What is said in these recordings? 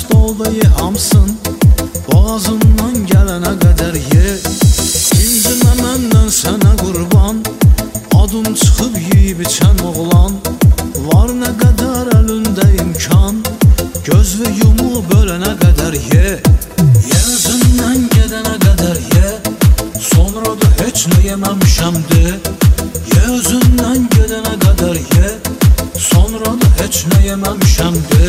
stolda ye hamsın, boğazımdan gələnə qədər ye. İncimə məndən sənə qurban, adım çıxıb yeyib içən oğlan. Var nə qədər əlində imkan, göz və yumu bölənə qədər ye. Ye özündən gedənə qədər ye, sonra da heç nə yeməmişəm de. Ye özündən gedənə qədər ye, sonra da heç nə yeməmişəm de.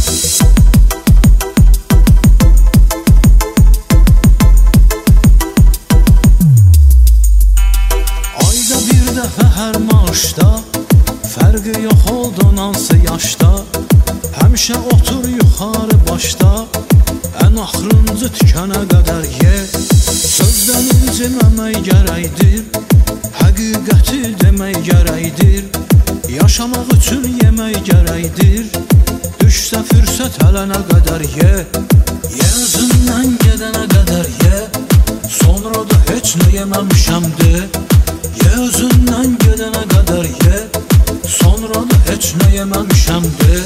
Ayda bir dəfə hər maaşda, fərqi yox oldu hansı yaşda. Həmişə otur yuxarı başda, ən axırıncı tükənə qədər ye. Sözdən inciməmək gərəkdir, həqiqəti demək gərəkdir. Yaşamaq üçün yemək gərəkdir, düşsə fürsət ələnə qədər ye. Ye özündən gedənə qədər ye, sonra da heç nə yeməmişəm de. Ye özündən gedənə qədər ye, sonra da heç nə yeməmişəm de.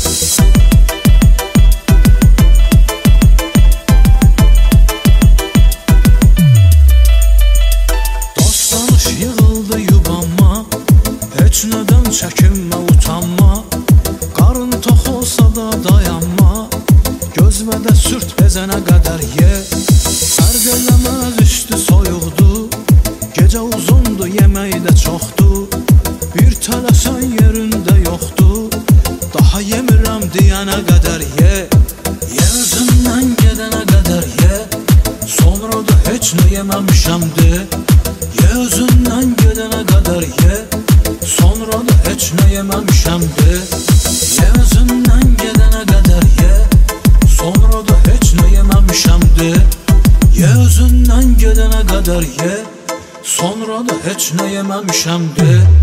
Dostanış yığıldı yubanma, heç nədən çəkinmə, utanma. Qarın tox olsa da dayanma, gözmə də sürt bezənə qədər ye. Fərq eləməz üstü soyuqdur, gecə uzundur, yemək də çoxdur. Bir tələsən yerində yoxdur, daha yemirəm deyənə qədər ye. Ye özündən gedənə qədər ye, sonra da heç nə yeməmişəm de. Ye özündən gedənə qədər ye, sonra da heç nə yeməmişəm de. Ye özündən gedənə qədər ye, sonra da heç nə yeməmişəm de. Ye özündən gedənə qədər ye, sonra da heç nə yeməmişəm de.